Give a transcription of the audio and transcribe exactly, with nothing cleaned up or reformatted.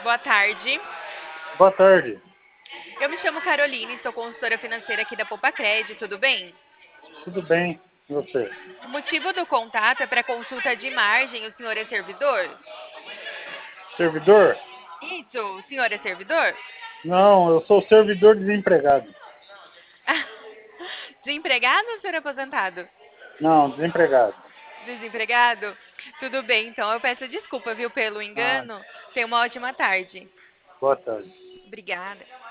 boa tarde. Boa tarde. Eu me chamo Caroline, sou consultora financeira aqui da Poupa Crédito, tudo bem? Tudo bem? E você? O motivo do contato é para consulta de margem, o senhor é servidor? Servidor? Isso, o senhor é servidor? Não, eu sou servidor desempregado. Desempregado ou senhor aposentado? Não, desempregado. Desempregado? Tudo bem, então eu peço desculpa, viu, pelo Ah, engano. Tenha uma ótima tarde. boa tarde. Obrigada.